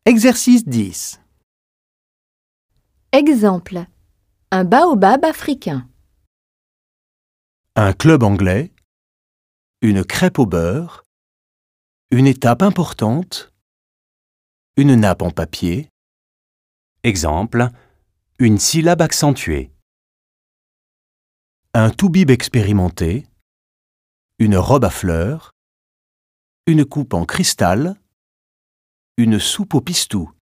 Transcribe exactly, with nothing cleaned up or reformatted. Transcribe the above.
Exercice dix. Exemple. Un baobab africain. Un club anglais. Une crêpe au beurre. Une étape importante. Une nappe en papier. Exemple. Une syllabe accentuée. Un toubib expérimenté. Une robe à fleurs. Une coupe en cristal. Une soupe au pistou.